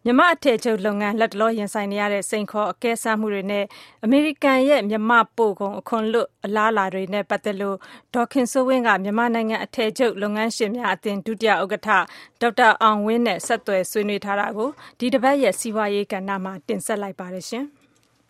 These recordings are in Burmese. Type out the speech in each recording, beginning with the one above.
မြန်မာ့အထည်ချုပ်လုပ်ငန်းလက်တလောရင်ဆိုင်နေရတဲ့စိန်ခေါ်အကဲစမ်းမှုတွေနဲ့အမေရိကန်ရဲ့မြန်မာ့ပို့ကုန်အခွန်လွတ်အလားအလာတွေနဲ့ပတ်သက်လို့ဒေါ်ခင်စိုးဝင်းကမြန်မာနိုင်ငံအထည်ချုပ်လုပ်ငန်းရှင်များအသင်းဒုတိယဥက္ကဋ္ဌဒေါက်တာအောင်ဝင်းနဲ့ဆက်သွယ်ဆွေးနွေးထားတာကိုဒီတစ်ပတ်ရဲ့စီးပွားရေးကဏ္ဍမှာတင်ဆက်လိုက်ပါတယ်ရှင်။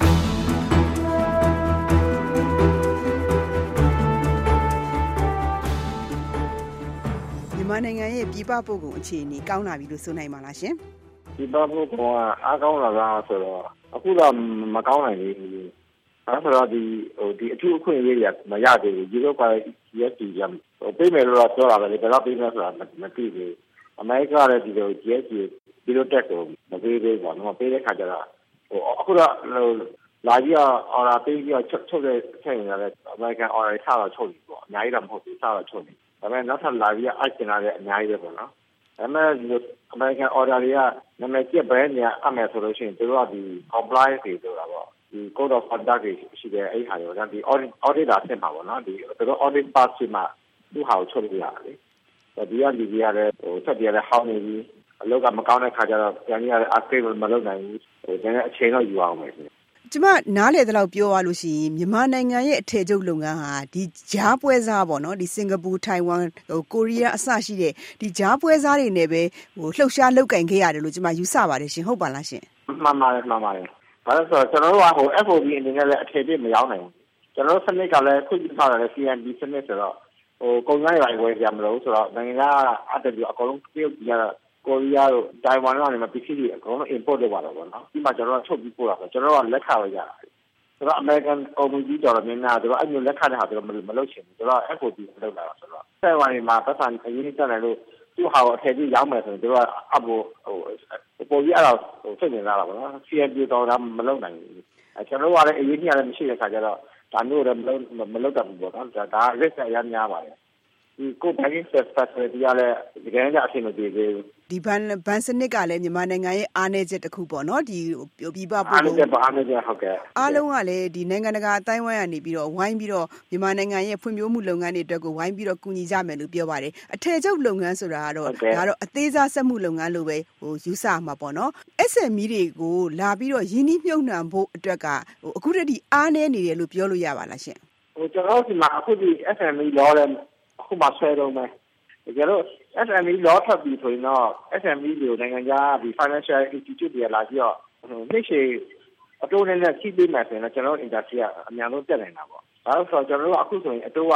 မြန်မာနိုင်ငံရဲ့ပြည်ပပို့ကုန်အခြေအနေကောင်းလာပြီလို့ဆိုနိုင်ပါလားရှင်။ပြည်ပပို့ကုန်ကအားကောင်းလာတာဆိုတော့အခုတော့မကောင်းနိုင်သေးဘူး။အဲဆိုတော့ဒီအထူးအခွင့်အရေးတွေမရသေးဘူး။ဒီလိုက GSP ကပေးမယ်လို့တော့ပြောတာပဲလေ။ဘယ်တော့ပေးမယ်ဆိုတာမသိသေးဘူး။အမေရိကလည်းဒီလို GSP ဒီလိုတက်ကိုမပေးသေးဘူး။မပေးတဲ့ခါကျတော့အခုတော့လာပြီးတော့ order ပေးပြီးတော့ချုပ်တဲ့ချိန်ကလည်းအမေရိကန် order တွေစတော့ချုပ်ပြီပေါ့။အများကြီးတော့မဟုတ်ဘူးစတော့ချုပ်ပြီ။ဒါပေမဲ့နောက်ထပ်လာပြီးအကျဉ်းလာတဲ့အများကြီးပဲပေါ့နော်။ဒါပေမဲ့အမေရိကန် order တွေကနာမည်ကျက်ပဲနေအပ်မယ်ဆိုလို့ရှိရင်သူတို့ကဒီ compliance တွေဆိုတာပေါ့ဒီ code of conduct တွေရှိတယ်အဲ့ဟာတွေဒီ auditor ဆင့်မှာပေါ့နော်ဒီသူတို့ audit pass ရှိမှသူ့ဟာကိုချုပ်လို့ရတယ်လေဒီကလူကြီးရတယ်ဆက်ပြရတယ်ဟောင်းနေပြီးအလုပ်ကမကောင်းတဲ့ခါကျတော့ပြန်ရတဲ့ upgrade မလုပ်နိုင်ဘူးဒါနဲ့အချိန်တော့ယူအောင်မယ်ကျမနားလေတဲ့လောက်ပြောရလို့ရှိရင်မြန်မာနိုင်ငံရဲ့အထည်ချုပ်လုပ်ငန်းဟာဒီဂျားပွဲစားပေါ့နော်ဒီစင်ကာပူထိုင်ဝမ်ကိုရီးယားအစရှိတဲ့ဒီဂျားပွဲစားတွေနဲ့ပဲလှုပ်ရှားလုပ်ကင်ခဲ့ရတယ်လို့ကျမယူဆပါတယ်ရှင်ဟုတ်ပါလားရှင်မှန်ပါတယ်ဘာလို့ဆိုတော့ကျွန်တော်တို့ကFOB အနေနဲ့လည်းအထည်ပြမရောက်နိုင်ဘူးကျွန်တော်တို့စနစ်ကလည်းခွင့်ပြုထားတယ် CNB စနစ်ဆိုတော့ကုန်ကြမ်းတွေဝယ်ကြမလို့ဆိုတော့နိုင်ငံကအတက်ပြီးအကုန်လုံးပြုတ်ကြကိုရီးယားတို့တိုင်ဝမ်တို့ကနေမှပစ္စည်းတွေအကုန်လုံး import လုပ်ပါတော့ဗောနော်ဒီမှာကျွန်တော်တို့ချုပ်ပြီးပို့တာဆိုကျွန်တော်တို့ကလက်ခံရတာဆိုတော့ American ကုမ္ပဏီကြီးတော်တော်များများတို့အဲ့လိုလက်ခံတဲ့ဟာတို့မလုပ်ချင်ဘူးတို့က FOB လုပ်လာတာဆိုတော့တိုင်ဝမ်တွေမှာပတ်စံအရင်တက်တယ်လို့သူ့ဟာကိုအထည်ကြီးရောင်းမယ်ဆိုရင်တို့ကအဖို့ပေါ်ပြီးအဲ့တော့စိတ်ဝင်စားတာဗောနော် CNB တော်တာမလုပ်နိုင်ဘူးကျွန်တော်တို့ကလည်းအရင်ကြီးလည်းမရှိတဲ့ခါကျတော့ဒါမျိုးလည်းမလုပ်တတ်ဘူးဗောနော်ဒါ risk အများများပါတယ်ဒီကိုဘိုင်း facility ကလည်းဒီကနေ့အဖြစ်မပြေသေးဘူးဒီဘန်စနစ်ကလည်းမြန်မာနိုင်ငံရဲ့အားနည်းချက်တစ်ခုပေါ့နော်ဒီပြည်ပပို့ကုန်အားနည်းချက်ဟုတ်ကဲ့အားလုံးကလည်းဒီနိုင်ငံတကာအတိုင်းဝိုင်းကနေပြီးတော့ဝိုင်းပြီးတော့မြန်မာနိုင်ငံရဲ့ဖွံ့ဖြိုးမှုလုပ်ငန်းတွေအတွက်ကိုဝိုင်းပြီးတော့ကူညီကြမယ်လို့ပြောပါတယ်အထည်ချုပ်လုပ်ငန်းဆိုတာကတော့ဒါတော့အသေးစားစက်မှုလုပ်ငန်းလို့ပဲယူဆမှာပေါ့နော် SME တွေကိုလာပြီးတော့ရင်းနှီးမြှုပ်နှံဖို့အတွက်ကအခုတည်းအားနည်းနေတယ်လို့ပြောလို့ရပါလားရှင်ကျွန်တော်ဒီမှာအခုဒီ SME လောလည်းအခုမှဆွဲတော့မယ်ကျတော့ SME လောထပ်ပြီးဆိုရင်တော့ SME တွေကိုနိုင်ငံခြားဒီ financial institute တွေလာပြီးတော့နေ့ရှည်အတိုးနဲ့စီးပေးမယ်ဆိုရင်ကျွန်တော် industry ကအများဆုံးတက်နေတာပေါ့ဒါလို့ဆိုတော့ကျွန်တော်တို့အခုဆိုရင်အတိုးက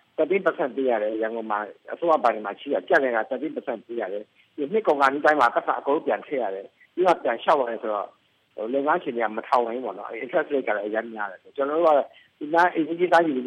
30% ပေးရတယ်ရန်ကုန်မှာအစိုးရဘဏ်မှာရှိရကျက်နေတာ 30% ပေးရတယ်ဒီနှစ်ကုန်ကနေတိုင်းမှာပတ်စံအကုန်ပြန်ထည့်ရတယ်ပြီးတော့ပြန်လျှောက်ရတယ်ဆိုတော့လုပ်ငန်းရှင်တွေကမထောင်နိုင်ဘူးပေါ့နော် interest rate ကလည်းအများကြီးရတယ်ကျွန်တော်တို့ကဒီနား agency တိုင်းမျိုး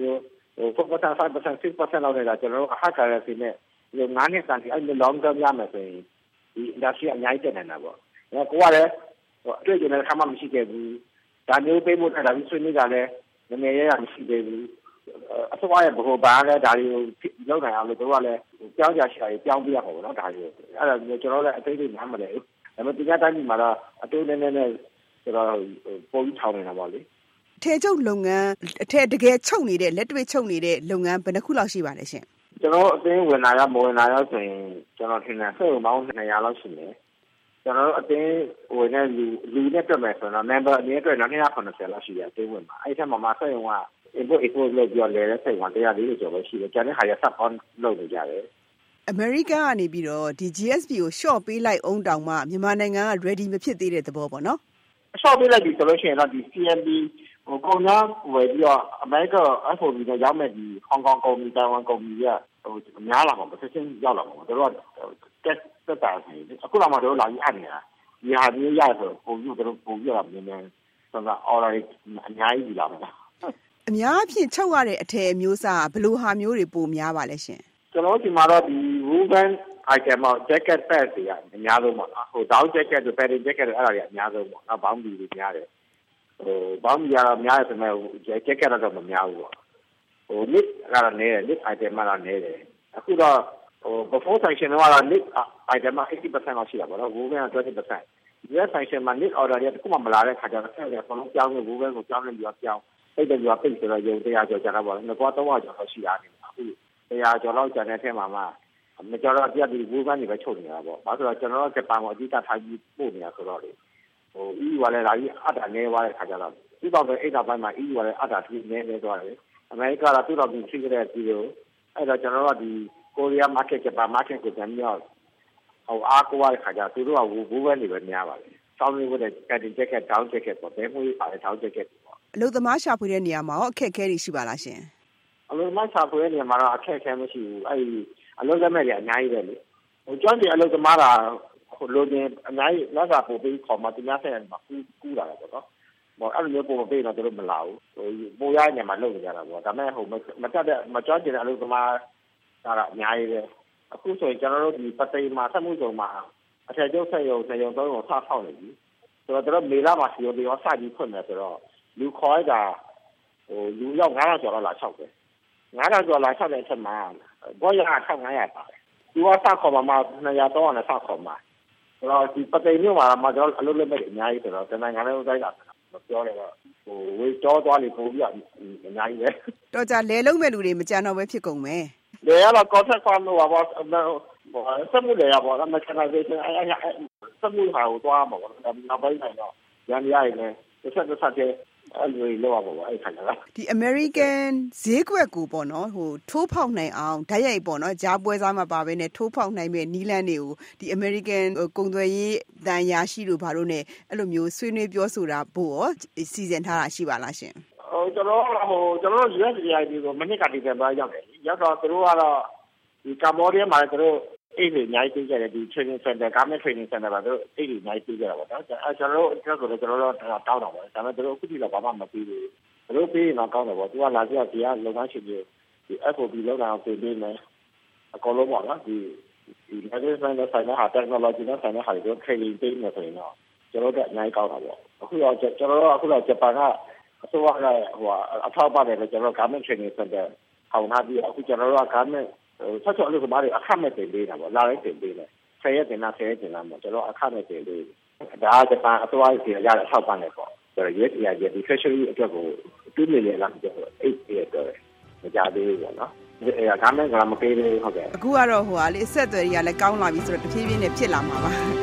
4% 5% 6% လောက်နေတာကျွန်တော်တို့အဟတ်ကာရစီနဲ့ဒီ9နှစ်တန်ဒီအဲ့လို long term ရမယ်ဆိုရင်ဒီ industry အများကြီးတက်နေတာပေါ့ကိုကလည်းအတွေ့အကြုံနဲ့ခါမှမရှိခဲ့ဘူးဒါမျိုးပေးဖို့ဒါပြီးဆွေးနွေးကြတယ်နည်းနည်းရမရှိသေးဘူးအစိုးရရဲ့ဘိုးဘာလည်းဒါတွေကိုလုပ်နိုင်အောင်လို့တို့ကလည်းကြောင်းကြရှာရေးကြောင်းပြရမှာပေါ့နော်ဒါတွေအဲ့ဒါမျိုးကျွန်တော်လည်းအသေးသေးနားမလဲဒါပေမဲ့ဒီကတိုင်းမှာတော့အတိုးနည်းနည်းနဲ့ဆိုတော့ပုံကြီးထောင်နေတာပေါ့လေထဲကျုပ်လုပ်ငန်းအထက်တကယ်ချုပ်နေတဲ့လက်တွေ့ချုပ်နေတဲ့လုပ်ငန်းဘယ်နှခုလောက်ရှိပါလဲရှင်ကျွန်တော်အသိဝင်လာရမဝင်လာရဆိုရင်ကျွန်တော်ထင်တယ်ဆက်ပေါင်း200လောက်ရှိတယ်ကျွန်တော်အသိဝင်တဲ့လူနဲ့တွေ့မယ်ဆိုတော့ member အနေနဲ့တွေ့တော့290လောက်ရှိတယ်အသိဝင်မှာအဲ့ထက်မှာဆက်ရုံက import export လုပ်ပြီးတော့လဲတဲ့ဆက်က140ကျော်ပဲရှိတယ်ကျန်တဲ့ဟာရ sub on လုပ်နေကြတယ်အမေရိကန်ကနေပြီးတော့ဒီ GSP ကို short ပေးလိုက်အောင်တောင်မှမြန်မာနိုင်ငံက ready မဖြစ်သေးတဲ့သဘောပေါ့နော် short ပေးလိုက်ပြီဆိုလို့ရှိရင်တော့ဒီ CNBကုန်ကြမ်းဝယ်ပြီးတော့အမေရိက FOB နဲ့ရောက်မဲ့ဒီဟောင်ကောင်ကုမ္ပဏီတိုင်ဝမ်ကုမ္ပဏီကအများလာမှာမဆက်ချင်းရောက်လာမှာတို့ကတက်တာနေအခုတော့မှတို့လာပြီးအပ်နေတာဒီဟာမျိုးရဆိုပုံပြတို့ပုံပြတာမြင်နေဆိုတော့ order အများကြီးလာမှာအများအဖြစ်ချုပ်ရတဲ့အထည်အမျိုးအစားဘယ်လိုဟာမျိုးတွေပိုများပါလဲရှင်ကျွန်တော်ဒီမှာတော့ဒီ woven item မှာ jacket pants တွေကအများဆုံးပေါ့နော်ဟို down jacket တို့ padding jacket တို့အဲ့ဒါတွေအများဆုံးပေါ့နော်ဘောင်းဘီတွေများတယ်ဘောင်းဘီကတော့များတယ်ဆိုပေမဲ့ jacket တော့မများဘူးပေါ့knit ကတော့နည်းတယ် knit item ကတော့နည်းတယ်အခုတော့before sanction ကတော့ knit item မှာ 80% လောက်ရှိတာပေါ့နော် woven က 20% US sanction မှာ knit order တွေတခုမှမလာတဲ့ခါကျတော့ဆက်တယ်အကုန်လုံးကြောင်းနေ woven ကိုကြောင်းနေပြီးတော့ကြောင်းပိတ်တယ်ပြီးတော့ပိတ်ဆိုတော့ရုံ100ကျော်ကျန်တော့ပေါ့နော်300ကျော်လောက်ရှိတာနေအခု100ကျော်လောက်ကျန်တဲ့အထက်မှာကျွန်တော်တို့ဒီဘူးကနေပဲချုပ်နေတာပေါ့ဘာလို့လဲကျွန်တော်တို့ဂျပန်ကိုအကြီးကထားပြီးပို့နေတာဆိုတော့လေEU ကလည်းလာပြီးအတာနေသွားတဲ့ခါကျတော့ဒီတော့အဲ့ဒါပိုင်းမှာ EU ကလည်းအတာပြီးနေသွားတယ်အမေရိကကသူ့တော်ပြီးဖြစ်ခဲ့တဲ့ဒီလိုအဲ့တော့ကျွန်တော်တို့ကဒီကိုရီးယား market ဂျပန် market ကိုပြန်ပြီးတော့အားကိုးရတဲ့ခါကျသူတို့ကဘူးပဲနေပဲများပါလေစောင်းလေးwith the cutting jacket down jacket ပေါ့ဘယ်မှုရေးပါတယ် down jacket ပေါ့အလုပ်သမားရှာဖွေတဲ့နေရာမှာရောအခက်အခဲတွေရှိပါလားရှင်အလုပ်သမားရှာဖွေတဲ့နေရာမှာတော့အခက်အခဲမရှိဘူးအဲ့ဒီအလုပ်လက်မဲ့တွေအများကြီးပဲလေကျွမ်းကျင်အလုပ်သမားတာလိုချင်အများကြီးလက်စာပို့ပြီးခေါ်မှသူများဆက်ရမှာကူးလာတာပေါ့နော်အဲ့လိုမျိုးပုံမပေးတော့တို့မလာဘူးပိုရနေမှာလုပ်နေကြတာပေါ့ဒါပေမဲ့မတက်တဲ့မကျွမ်းကျင်တဲ့အလုပ်သမားဒါကအများကြီးပဲအခုဆိုရင်ကျွန်တော်တို့ဒီပသိမ်မှာဆက်မှုစုံမှာအထက်ကျုပ်ဆက်ရုံ3ရုံစဖောက်နေပြီဆိုတော့တို့မေလာမှာစီရောစကြီးဖွင့်မယ်ဆိုတော့လူခေါ်ရတာလူရောက်900ကျော်တော့လာ6တယ်900ကျော်လာ6တဲ့အချက်မှာဘောရ1500ပါတယ်သူကစခေါ်မှာ200 300နဲ့စခေါ်မှာဆိုတော့ဒီပသိမ်မြို့မှာမှကျွန်တော်အလုပ်လုပ်မဲ့အများကြီးဆိုတော့တနင်္ဂနွေနေ့တိုင်းလာပြောတယ်တော့ဝေကြောသွားလေပို့ပြီးအများကြီးပဲတော့ကြလဲလုံးမဲ့လူတွေမကြမ်းတော့ပဲဖြစ်ကုန်မယ်လေရတော့ contract ခွန်လို့ပါစက်မှုလေရပါတော့ mechanization စက်မှုဟာကိုသွားမှာပေါ့နောက်ပိုင်းမှာတော့ရန်ရည်နဲ့တစ်ဆက်တဲ့အဲ့လိုလောက်ပါပေါ့အဲ့ခါကျတော့ဒီ American ဈေးကွက်ကိုပေါ့နော်ထိုးဖောက်နိုင်အောင်ဓာတ်ရိုက်ပေါ့နော်ဂျားပွဲစားမှာပါပဲနဲ့ထိုးဖောက်နိုင်မဲ့နီးလန်းတွေကိုဒီ American ကုန်သွယ်ရေးတန်ရာရှိတို့ဘာလို့ ਨੇ အဲ့လိုမျိုးဆွေးနွေးပြောဆိုတာဖို့ရောစီစဉ်ထားတာရှိပါလားရှင်ကျွန်တော် USAID ကိုမနစ်ကဒီဇင်ဘာရောက်တယ်ရောက်တော့သူတို့ကတော့ဒီကမ္ဘောဒီးယားမှာသူတို့အဲ့ဒီအများကြီးပြေးကြတယ်ဒီ training center government training center ပါသူတို့အဲ့ဒီအများကြီးပြေးကြတာပေါ့နော်ကျွန်တော်တို့တောင်းတော့ပေါ့ဒါပေမဲ့သူတို့အခုထိတော့ဘာမှမပြီးဘူးသူတို့ပြေးရင်တော့ကောင်းတယ်ပေါ့သူကလာကြဒီကလုပ်ငန်းရှင်တွေဒီ FOB လောက်တာပြေးနေမယ်အကောင်လုံးပေါ့နော်ဒီ management နဲ့ဆိုင်တဲ့ဟာ technology နဲ့ဆိုင်တဲ့ဟာတွေ training ပေးနေဆိုရင်တော့ကျွန်တော်တို့အများကြီးကောင်းတာပေါ့အခုတော့ကျွန်တော်တို့အခုတော့ဂျပန်ကအစိုးရကအထောက်ပံ့တယ်ကျွန်တော် government training center ဟောင်းထားပြီးအခုကျွန်တော်တို့က government ဆက်ချက်အလုပ်သမားတွေအခမဲ့တင်ပေးတာပေါ့လာလိုက်တင်ပေးတယ်10ရက်တင်တာ10ရက်တင်တာပေါ့ကျွန်တော်အခမဲ့တင်ပေးဒါကဂျပန်အစိုးရစီရတဲ့အထောက်ပံ့တယ်ပေါ့ဆိုတော့ USAID ဒီ treasury အတွက်ကို2 million လောက်ကျွန်တော်8ရက်တော့မကြသေးဘူးပေါ့နော်government ကမပေးသေးဘူးဟုတ်ကဲ့အခုကတော့လေအဆက်အသွယ်တွေကလည်းကောင်းလာပြီဆိုတော့တဖြည်းဖြည်းနဲ့ဖြစ်လာမှာပါ